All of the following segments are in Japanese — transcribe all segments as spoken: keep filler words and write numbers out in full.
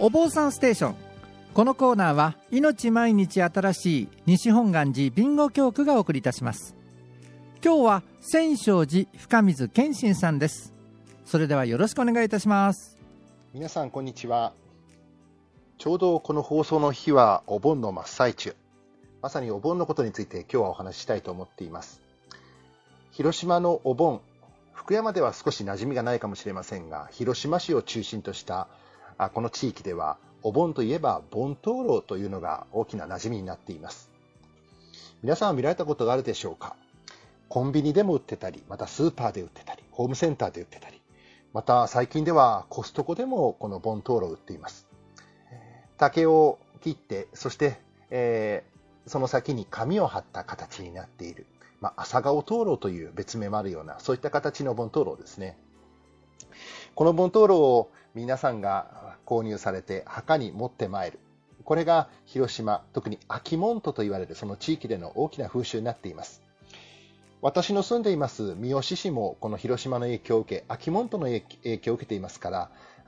お坊さんステーション。このコーナーは命毎日新しい西本願寺備後教区がお送りいたします。今日は千勝寺深水健信さんです。それではよろしくお願いいたします。 皆さんこんにちは。ちょうどこの放送の日はお盆の真っ最中、まさにお盆のことについて今日はお話ししたいと思っています。広島のお盆、福山では少し馴染みがないかもしれませんが、広島市を中心としたこの地域ではお盆といえば盆灯籠というのが大きな馴染みになっています。皆さんは見られたことがあるでしょうか。コンビニでも売ってたり、またスーパーで売ってたり、ホームセンターで売ってたり、また最近ではコストコでもこの盆灯籠を売っています。竹を切って、そして、えー、その先に紙を貼った形になっている、まあ、朝顔灯籠という別名もあるような、そういった形の盆灯籠ですね。この盆灯籠を皆さんが購入されて墓に持ってまいる。これが広島、特に秋門徒と言われるその地域での大きな風習になっています。私の住んでいます三好市もこの広島の影響を受け、秋門徒の影響を受けていますから、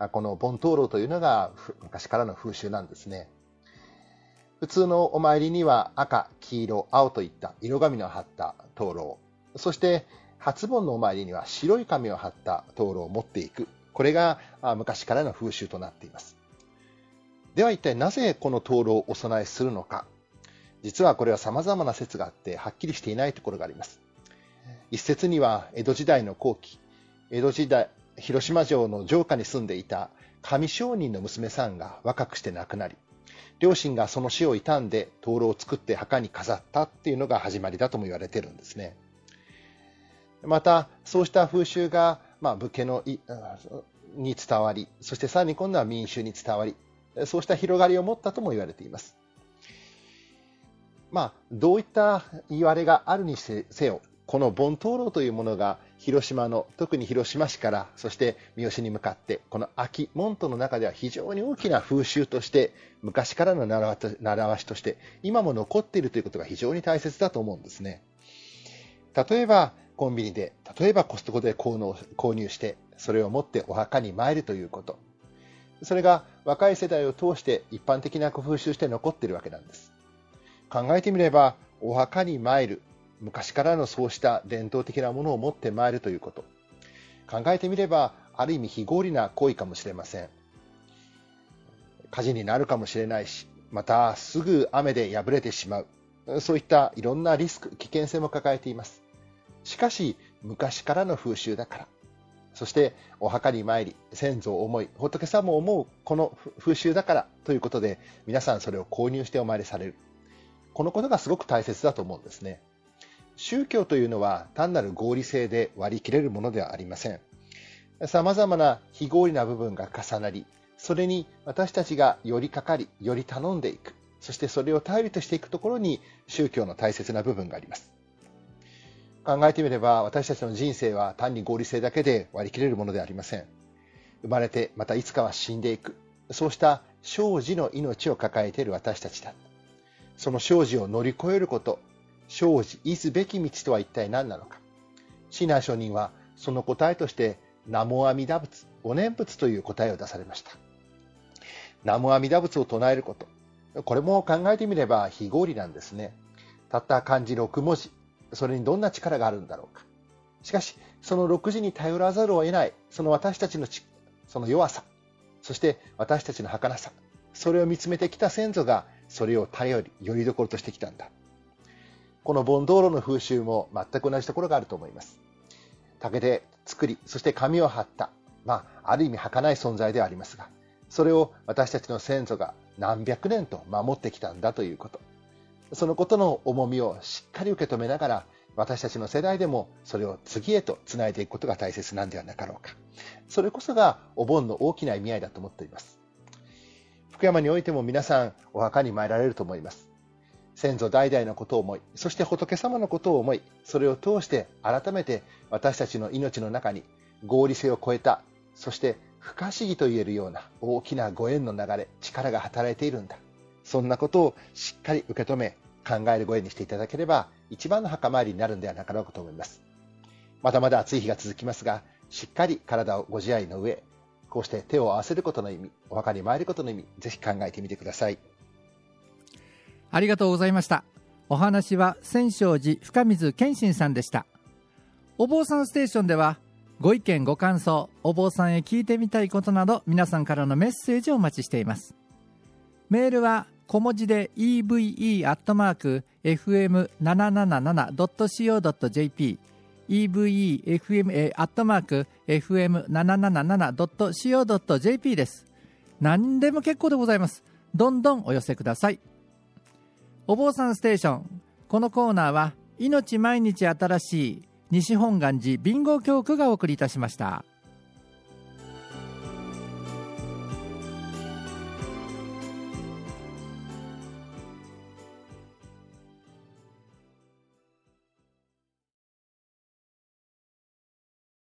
この盆灯籠というのが昔からの風習なんですね。普通のお参りには赤、黄色、青といった色紙の貼った灯籠、そして初盆のお参りには白い紙を貼った灯籠を持っていく。これが昔からの風習となっています。では一体なぜこの灯籠をお供えするのか。実はこれは様々な説があってはっきりしていないところがあります。一説には江戸時代の後期、江戸時代、広島城の城下に住んでいた上商人の娘さんが若くして亡くなり、両親がその死を悼んで灯籠を作って墓に飾ったっていうのが始まりだとも言われているんですね。またそうした風習が、まあ、武家のに伝わり、そしてさらに今度は民衆に伝わり、そうした広がりを持ったとも言われています。まあ、どういった言われがあるにせよ、この盆灯籠というものが広島の、特に広島市からそして三好に向かってこの秋門徒の中では非常に大きな風習として、昔からの習わしとして今も残っているということが非常に大切だと思うんですね。例えばコンビニで、例えばコストコで購入してそれを持ってお墓に参るということ、それが若い世代を通して一般的な風習として残っているわけなんです。考えてみればお墓に参る、昔からのそうした伝統的なものを持ってまいるということ、考えてみればある意味非合理な行為かもしれません。火事になるかもしれないし、またすぐ雨で破れてしまう、そういったいろんなリスク、危険性も抱えています。しかし昔からの風習だから、そしてお墓に参り先祖を思い、仏様を思うこの風習だからということで、皆さんそれを購入してお参りされる。このことがすごく大切だと思うんですね。宗教というのは単なる合理性で割り切れるものではありません。様々な非合理な部分が重なり、それに私たちがよりかかり、より頼んでいく、そしてそれを頼りとしていくところに宗教の大切な部分があります。考えてみれば私たちの人生は単に合理性だけで割り切れるものではありません。生まれてまたいつかは死んでいく、そうした生死の命を抱えている私たちだ。その生死を乗り越えること、生死いずべき道とは一体何なのか。親鸞上人はその答えとして南無阿弥陀仏、お念仏という答えを出されました。南無阿弥陀仏を唱えること、これも考えてみれば非合理なんですね。たった漢字ろくもじ、それにどんな力があるんだろうか。しかしそのろくじに頼らざるを得ない、その私たちのその弱さ、そして私たちの儚さ、それを見つめてきた先祖がそれを頼り、よりどころとしてきたんだ。この盆灯籠の風習も全く同じところがあると思います。竹で作り、そして紙を貼った、まあ、ある意味儚い存在ではありますが、それを私たちの先祖が何百年と守ってきたんだということ、そのことの重みをしっかり受け止めながら、私たちの世代でもそれを次へとつないでいくことが大切なんではなかろうか。それこそがお盆の大きな意味合いだと思っています。福山においても皆さんお墓に参られると思います。先祖代々のことを思い、そして仏様のことを思い、それを通して改めて私たちの命の中に合理性を超えた、そして不可思議と言えるような大きなご縁の流れ、力が働いているんだ。そんなことをしっかり受け止め、考えるご縁にしていただければ一番の墓参りになるんではなかろうかと思います。まだまだ暑い日が続きますが、しっかり体をご自愛の上、 こうして手を合わせることの意味、お墓に参ることの意味、ぜひ考えてみてください。 ありがとうございました。お話は千勝寺深水健信さんでした。お坊さんステーションではご意見ご感想、お坊さんへ聞いてみたいことなど皆さんからのメッセージをお待ちしています。メールは小文字で イーブイイー アットマーク エフエムななななな ドット シーオー ドット ジェーピー イーブイイー エフエム アットマーク エフエムななななな ドット シーオー ドット ジェーピー です。何でも結構でございます。どんどんお寄せください。お坊さんステーション、このコーナーは命毎日新しい西本願寺ビンゴ教区がお送りいたしました。